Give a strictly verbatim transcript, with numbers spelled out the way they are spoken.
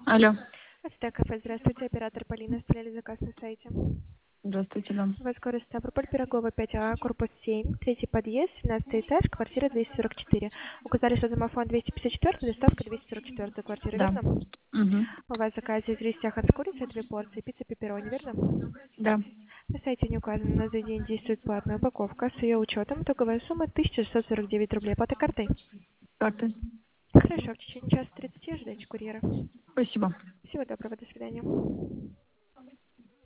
Алло. Астек кафе, здравствуйте, оператор Полина, оставляли заказ на сайте. Здравствуйте, да. У вас город Ставрополь, Пирогова, пять А, корпус семь, третий подъезд, семнадцатый этаж, квартира двести сорок четыре. Указали, что домофон двести пятьдесят четыре, доставка двести сорок четыре квартира, Да. верно? Угу. У вас заказ из риса с курицей, две порции, пицца пепперони, верно? Да. На сайте не указано, на за день действует платная упаковка. С ее учетом итоговая сумма тысяча шестьсот сорок девять рублей. Оплата картой. Карты. Хорошо, в течение часа тридцати ожидайте курьера. Спасибо.